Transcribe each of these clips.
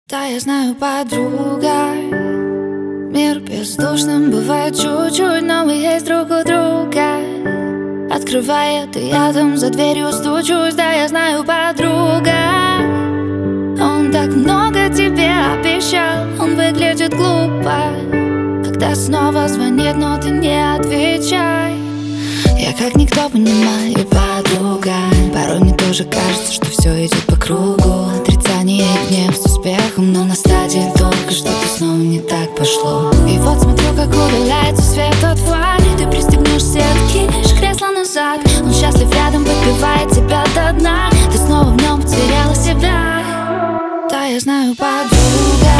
Да, я знаю, подруга, мир бездушным бывает чуть-чуть, но мы есть друг у друга. Открывает, и я там за дверью стучусь. Да, я знаю, подруга, он так много тебе обещал. Он выглядит глупо, когда снова звонит, но ты не отвечай. Я как никто понимаю, подруга, порой мне тоже кажется, что все идет по кругу. Отрицание и гнев с успехом, но на стадии только что-то снова не так пошло. И вот смотрю, как удаляется свет от фар. Ты пристегнешься, откинешь кресло назад. Он счастлив рядом, выпивает тебя до дна. Ты снова в нем потеряла себя. Да, я знаю, подруга,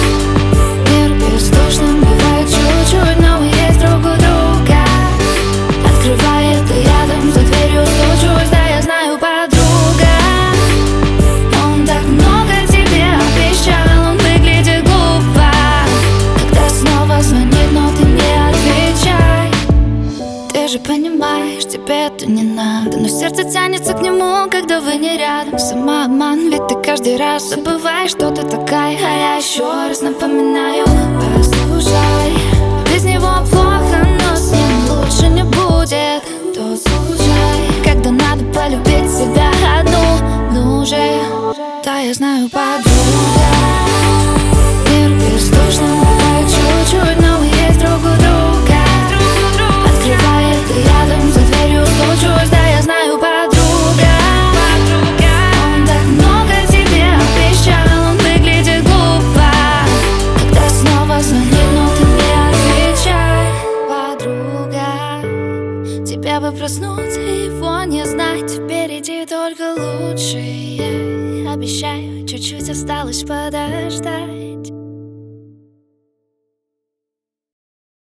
мир бездушным бывает чуть-чуть, но мы есть друг у друга. Открывает, и рядом за дверью стучусь. Да, я знаю, подруга, он так много тебе обещал. Он выглядит глупо, когда снова звонит, но ты не отвечай. Ты же понимаешь, тебе это не надо, но сердце тянется к нему, когда вы не рядом. Самообман, ведь ты каждый раз забываешь, что ты такая. А я еще раз напоминаю, послушай, без него плохо, но с ним лучше не будет. Тот случай, когда надо полюбить себя одну. Ну же, да, я знаю, подруга, мир бездушным бывает чуть-чуть, но мы есть друг у друга. Открывает, и рядом за дверью стучусь. Да, я знаю, подруга, он так много тебе обещал. Он выглядит глупо, когда снова звонит, но ты не отвечай. Подруга, тебе бы проснуться и его не знать. Впереди только лучшее. Обещаю, чуть-чуть осталось подождать.